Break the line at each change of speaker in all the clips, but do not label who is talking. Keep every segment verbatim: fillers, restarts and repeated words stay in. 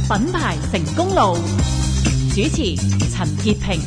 品牌成功路，主持陳潔平。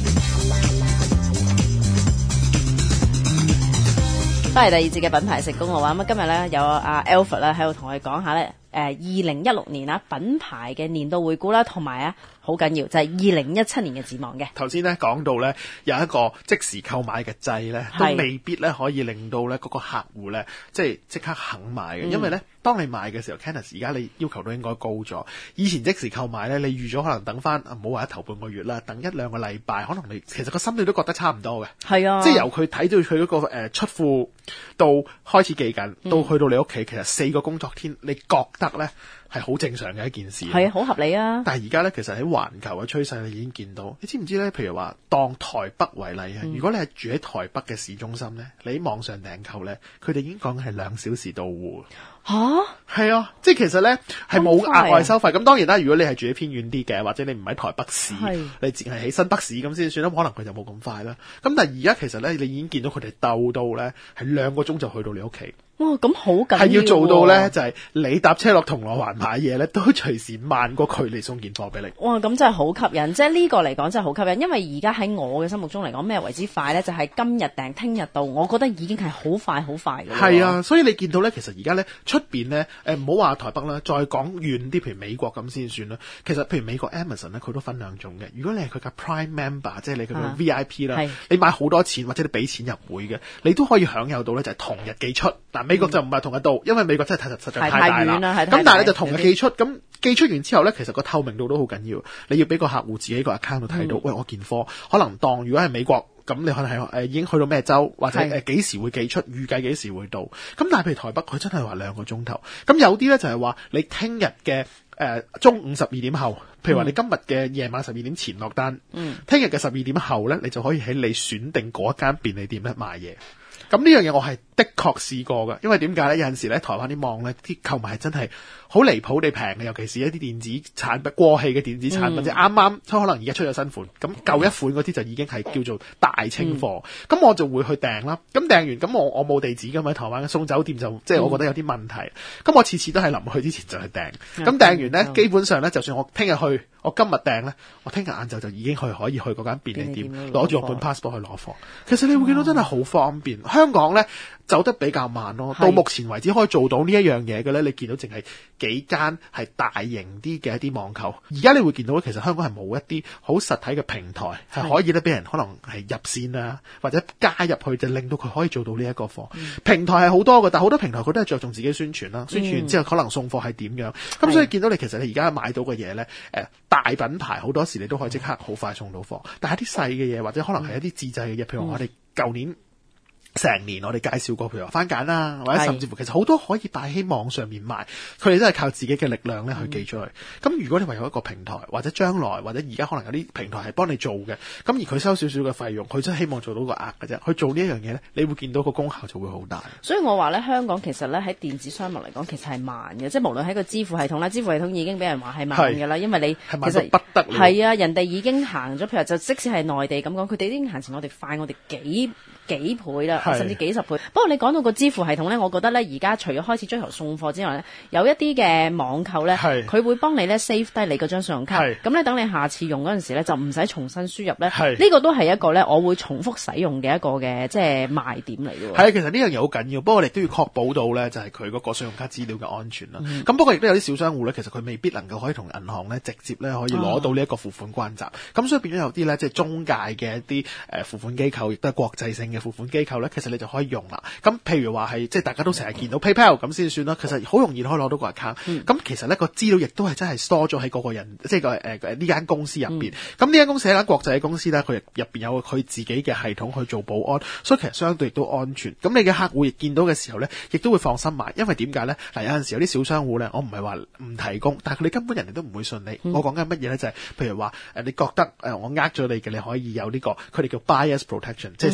翻嚟第二節嘅品牌成功路啊！咁今日咧有阿 Alfred 咧喺度同我哋講下咧，誒二零一六年啊品牌嘅年度回顧啦，同埋啊好緊要就係二零一七年嘅展望嘅。
頭先咧講到咧有一個即時購買嘅掣咧，都未必咧可以令到咧嗰個客戶咧即係即刻肯買嘅，嗯、因為咧當你買嘅時候 Candice 而家你要求都應該高咗。以前即時購買咧，你預咗可能等翻唔好話一頭半個月啦，等一兩個禮拜，可能你其實個心理都覺得差唔多嘅。係啊，即係由佢睇到佢嗰、嗰個、呃、出庫到開始寄緊，到去到你屋企，其實四個工作天，你覺得咧係好正常嘅一件事。係啊，好合理啊。但係而家咧，其實喺環球嘅趨勢，你已經見到。你知唔知咧？譬如話，當台北為例啊，嗯、如果你係住喺台北嘅市中心咧，你喺網上訂購咧，佢哋已經講緊係兩小時到戶。吓？係啊，即係其實咧係冇額外收費。咁當然啦，如果你係住喺偏遠啲嘅，或者你唔喺台北市，你淨係喺新北市咁先算啦，可能佢就冇咁快啦。咁但係而家其實咧，你已經見到佢哋鬥到咧，係兩個鐘就去到你屋企。哇，咁好緊要，係要做到咧，就係、是、你搭車落銅鑼灣買嘢咧，都隨時慢過佢嚟送件貨俾你。哇，咁真係好吸引，即係呢個嚟講真係好吸引，因為而家喺我嘅心目中嚟講，咩為之快咧？就係、是、今日訂聽日到，我覺得已經係好快好快嘅。係啊，所以你見到咧，其實而家咧出邊咧，誒唔好話台北啦，再講遠啲，譬如美國咁先算啦。其實譬如美國 Amazon 咧，佢都分兩種嘅。如果你係佢嘅 Prime Member，即係你佢嘅 V I P 啦、啊，你買好多錢或者你俾錢入會嘅，你都可以享有到咧，就係同日寄出。嗱，美國就唔係同日到，因為美國真係太實在太大啦。咁但係咧就同日寄出，咁寄出完之後咧，其實個透明度都好緊要。你要俾個客戶自己個 account 度睇到，嗯、喂，我件貨可能當如果係美國，咁你可能係誒、呃、已經去到咩州，或者誒幾、呃、時會寄出，預計幾時會到。咁但係譬如台北，佢真係話兩個鐘頭。咁有啲咧就係話你聽日嘅誒中午十二點後，譬如話你今日嘅夜晚十二點前落單，聽日嘅十二點後咧，你就可以喺你選定嗰一間便利店咧買嘢。咁呢樣嘢我係的確試過㗎，因為點解咧？有陣時咧，台灣啲網咧啲購物係真係好離譜地平嘅，尤其是一啲電子產品過氣嘅電子產品，嗯、即係啱啱可能而家出咗新款，咁舊一款嗰啲就已經係叫做大清貨。咁、嗯、我就會去訂啦。咁訂完，咁我我冇地址㗎嘛，喺台灣送酒店就即係、就是、我覺得有啲問題。咁、嗯、我次次都係臨去之前就去訂。咁、嗯、訂完咧，嗯、基本上咧，就算我聽日去，我今日訂咧，我聽日晏晝就已經去可以去嗰間便利店攞住我本 passport 去攞貨。其實你會見到真係好方便。嗯、香港咧走得比較慢咯。到目前為止可以做到呢一樣嘢嘅咧，你見到淨係幾間係大型啲嘅一啲網購。而家你會見到其實香港係冇一啲好實體嘅平台係可以咧俾人可能係入線啊，或者加入去就令到佢可以做到呢一個貨。嗯、平台係好多嘅，但係好多平台佢都係着重自己宣傳啦，宣傳完之後可能送貨係點樣。咁、嗯、所以見到你其實你而家買到嘅嘢咧，誒大品牌好多時你都可以即刻好快送到貨，但係啲細嘅嘢或者可能係一啲自製嘅嘢，譬如我哋舊年成年我哋介紹過，譬如話番梘啦，或者甚至乎其實好多可以擺喺網上面賣，佢哋都係靠自己嘅力量咧去寄出去。咁、嗯、如果你話有一個平台，或者將來或者而家可能有啲平台係幫你做嘅，咁而佢收少少嘅費用，佢真係希望做到個額嘅啫。去做呢一樣嘢咧，你會見到個功效就會好大。所以我話咧，香港其實咧喺電子商務嚟講，其實係慢嘅，即係無論喺個支付系統啦，支付系統已經俾人話係慢嘅啦，因為你其實不得了係啊，人哋已經行咗，譬如就即使係內地咁講，佢哋已經行前我哋快我哋幾幾倍啦，甚至幾十倍。不過你講到個支付系統咧，我覺得咧而家除咗開始追求送貨之外咧，有一啲嘅網購咧，佢會幫你咧 save 低你嗰張信用卡，咁咧等你下次用嗰陣時咧就唔使重新輸入咧。呢、這個都係一個咧我會重複使用嘅一個嘅即係賣點嚟嘅。係啊，其實呢樣嘢好緊要，不過我哋都要確保到咧就係佢嗰個信用卡資料嘅安全啦。咁、嗯、不過亦都有啲小商戶咧，其實佢未必能夠可以同銀行咧直接咧可以攞到呢一個付款關閘，咁、哦、所以變咗有啲咧即係中介嘅一啲誒付款機構，亦都係國際性嘅付款機構咧，其實你就可以用啦。咁譬如話係即係大家都成日見到 PayPal 咁先算啦，其實好容易可以攞到個 account。咁、嗯、其實呢個資料亦都係真係 store 咗喺嗰個人，即係個誒呢間公司入邊。咁呢間公司係一間國際嘅公司咧，佢入邊有佢自己嘅系統去做保安，所以其實相對亦都安全。咁你嘅客戶亦見到嘅時候咧，亦都會放心買，因為點解咧？嗱，有陣時有啲小商戶咧，我唔係話唔提供，但係佢哋根本人哋都唔會信你。嗯、我講緊乜嘢咧？就係、是、譬如話誒，你覺得誒我呃咗你嘅，你可以有呢、這個佢哋叫 bias protection，即係消費者嘅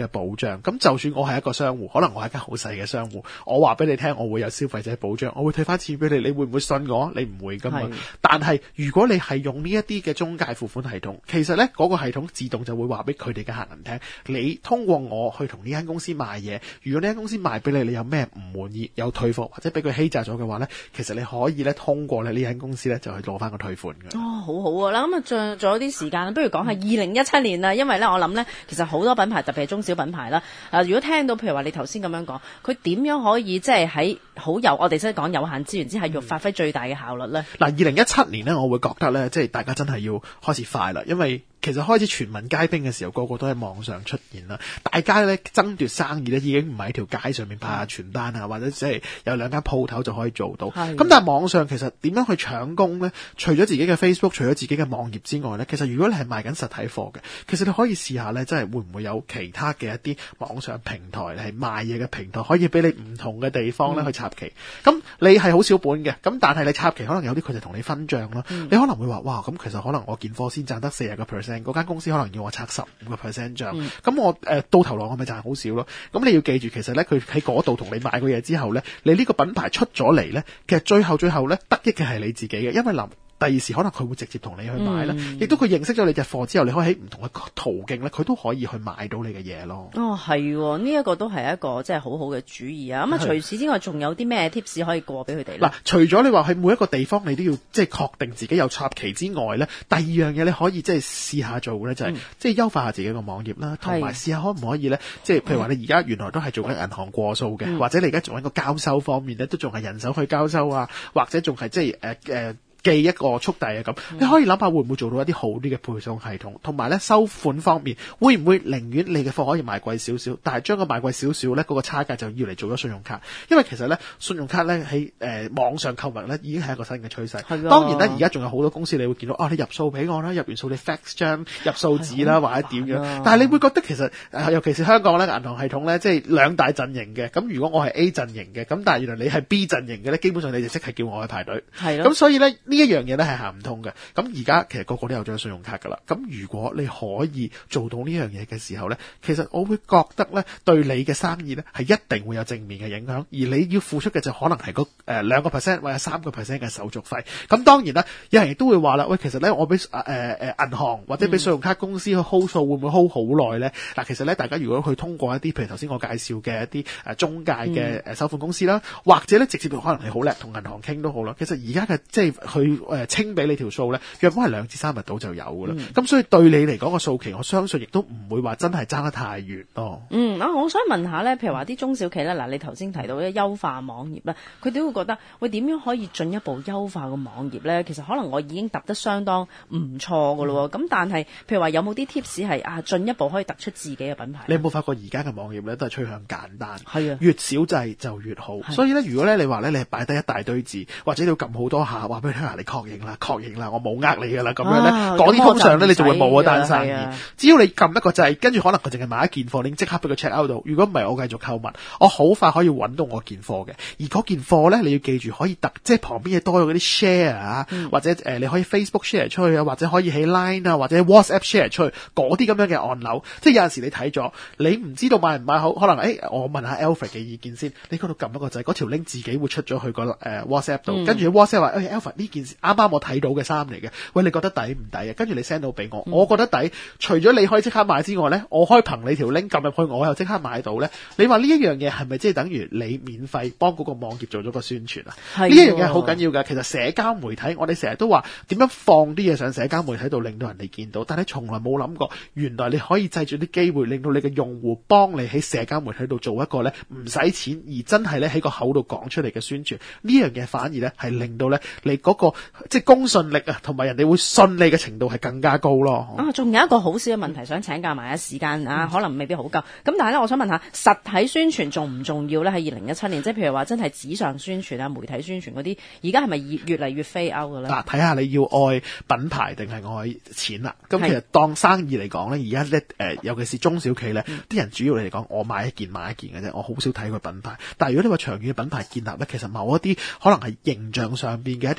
嘅保障。咁就算我係一個商戶，可能我係一間好細嘅商戶，我話俾你聽，我會有消費者保障，我會退翻錢俾你，你會唔會信我？你唔會噶嘛。但係如果你係用呢一啲嘅中介付款系統，其實呢嗰、嗰個系統自動就會話俾佢哋嘅客人聽，你通過我去同呢間公司買嘢，如果呢間公司賣俾你，你有咩唔滿意，有退貨或者俾佢欺詐咗嘅話呢，其實你可以呢通過呢間公司呢就去攞翻個退款嘅。
哦，好好啊！啦咁啊，仲仲有啲時間，不如講下二零一七年啦，因為呢，我諗呢，其實好多品牌，特別係中小品牌啦，啊，如果聽到譬如話你頭先咁樣講，佢點樣可以即係喺好有我哋即係講有限資源之下，要發揮最大嘅效率呢？嗱、嗯，
二零一七年呢，我會覺得呢，即係大家真係要開始快啦，因為其實開始全民皆兵嘅時候，個個都喺網上出現啦。大家咧爭奪生意咧，已經唔係喺條街上面派下傳單啊，或者即係有兩間鋪頭就可以做到。咁但係網上其實點樣去搶攻咧？除咗自己嘅 Facebook， 除咗自己嘅網頁之外咧，其實如果你係賣緊實體貨嘅，其實你可以試下咧，即係會唔會有其他嘅一啲網上平台係賣嘢嘅平台，可以俾你唔同嘅地方咧去插旗。咁、嗯、你係好少本嘅，咁但係你插旗可能有啲佢就同你分賬咯、嗯。你可能會話哇，咁其實可能我件貨先賺得四十個 percent。嗰間公司可能要我拆十五個 percent 賬，咁、嗯、我誒、呃、到頭來我咪賺好少咯。咁你要記住，其實咧佢喺嗰度同你買過嘢之後咧，你呢個品牌出咗嚟咧，其實最後最後咧得益嘅係你自己嘅，因為臨第二時可能佢會直接同你去買啦，亦、嗯、都佢認識咗你隻貨之後，你可以喺唔同嘅途徑咧，佢都可以去買到你嘅嘢咯。
哦，係，呢一個都係一個即係好好嘅主意啊！咁啊，除此之外，仲有啲咩 tips 可以過俾佢哋咧？嗱，
除咗你話喺每一個地方你都要即係確定自己有插旗之外咧，第二樣嘢你可以即係試下做咧，就係、是嗯、即係優化下自己個網頁啦，同埋試下可唔可以咧，即係譬如話你而家原來都係做緊銀行過數嘅、嗯，或者你而家做緊個交收方面咧，都仲係人手去交收啊，或者仲係即係誒誒。寄一個速遞啊咁，你可以諗下會唔會做到一啲好啲嘅配送系統，同埋咧收款方面會唔會寧願你嘅貨可以賣貴少少，但係將個賣貴少少咧嗰個差價就要嚟做咗信用卡，因為其實咧信用卡咧喺誒網上購物咧已經係一個新嘅趨勢。當然咧而家仲有好多公司你會見到啊，你入數俾我啦，入完數你 fax 張入數紙啦或者點樣，但係你會覺得其實、呃、尤其是香港咧銀行系統咧即係兩大陣營嘅，咁如果我係 A 陣營嘅，咁但係原來你係 B 陣營嘅咧，基本上你就即係叫我去排隊。係咁所以咧。呢一樣嘢咧係行唔通嘅，咁而家其實個個都有張信用卡噶啦，咁如果你可以做到呢樣嘢嘅時候咧，其實我會覺得咧對你嘅生意咧係一定會有正面嘅影響，而你要付出嘅就可能係嗰誒兩個 percent 或者三個 percent 嘅手續費。咁當然啦，有人亦都會話啦，喂，其實咧我俾誒誒銀行或者俾信用卡公司去 hold 數，會唔會 hold 好耐咧？嗱，其實咧大家如果去通過一啲譬如頭先我介紹嘅一啲誒中介嘅誒收款公司啦，嗯、或者咧直接可能係好叻同銀行傾都好啦。其實而家嘅即係去誒清俾你條數咧，約莫係兩至三日到就有噶啦。咁、嗯、所以對你嚟講個數期，我相信亦都唔會話真係爭得太遠咯。
嗯，啊，我想問下咧，譬如話啲中小企咧，嗱，你頭先提到咧優化網頁咧，佢哋會覺得喂點樣可以進一步優化個網頁咧？其實可能我已經揼得相當唔錯噶咯。咁、嗯、但係譬如話有冇啲 tips 係啊進一步可以突出自己嘅品牌？
你有冇發覺而家嘅網頁咧都係趨向簡單？
係啊，
越少掣就越好。所以咧，如果咧你話咧你係擺低一大堆字，或者你要撳好多下，話俾佢聽下你確認啦，確認啦，我冇呃你噶啦，咁樣咧，嗰啲通常咧你就會冇嗰單生意。只要你撳一個掣，跟住可能佢淨係買一件貨，你即刻俾佢 check out 到。如果唔係，我繼續購物，我好快可以揾到我件貨嘅。而嗰件貨咧，你要記住可以特，即係旁邊嘢多咗嗰啲 share 啊、嗯，或者誒、呃、你可以 Facebook share 出去啊，或者可以喺 Line 啊，或者 WhatsApp share 出去，嗰啲咁樣嘅按鈕。即係有陣時你睇咗，你唔知道買唔買好，可能誒、欸、我問下 Alfred 嘅意見先。你嗰度撳一個掣，嗰條 link 自己會出咗去個誒 WhatsApp 度，跟住 WhatsApp 話誒 Alfred 呢件事啱啱我睇到嘅衫嚟嘅，喂，你覺得抵唔抵啊？跟住你 send 到俾我、嗯，我覺得抵。除咗你可以即刻買之外咧，我可以憑你條 link 撳入去，我又即刻買到咧。你話呢一樣嘢係咪即係等於你免費幫嗰個網頁做咗個宣傳啊？呢一樣嘢好緊要㗎。其實社交媒體，我哋成日都話點樣放啲嘢上社交媒體度，令到人哋見到。但係從來冇諗過，原來你可以製造啲機會，令到你嘅用戶幫你喺社交媒體度做一個咧唔使錢而真係咧喺個口度講出嚟嘅宣傳。呢樣嘢反而咧係令到咧你嗰、嗰個即係公信力啊，同埋人哋會信你嘅程度係更加高咯。
啊，仲有一個好少嘅問題想請教埋啊，時間啊、嗯、可能未必好夠。咁但係咧，我想問下實體宣傳重唔重要咧？喺二零一七年，即係譬如話真係紙上宣傳啊、媒體宣傳嗰啲，而家係咪越嚟越 fade out 嘅咧？嗱，
睇下你要愛品牌定係愛錢啦。咁其實當生意嚟講咧，而家咧誒，尤其是中小企咧，啲、嗯、人主要嚟講，我買一件買一件嘅啫，我好少睇佢品牌。但係如果你話長遠嘅品牌建立咧，其實某一啲可能係形象上邊嘅一啲宣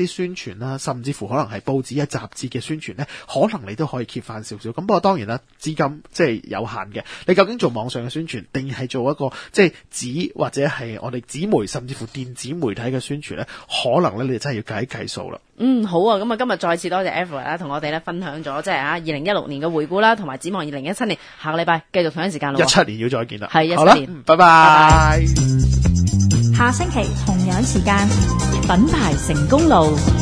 傳啦，甚至乎可能係報紙啊、雜誌嘅宣傳咧，可能你都可以 keep 翻少少。咁不過當然啦，資金即係有限嘅。你究竟做網上嘅宣傳，定係做一個即係紙或者係我哋紙媒甚至乎電子媒體嘅宣傳咧？可能咧你哋真係要計一計數啦。
嗯，好啊，咁啊今日再次多謝 Alfred 啦，同我哋咧分享咗即係啊二零一六年嘅回顧啦，同埋展望二零一七年。下個禮拜繼續同一時間咯。
一七年要再見啦。
係一
好啦
七年，
拜拜。
下星期同樣時間，品牌成功路。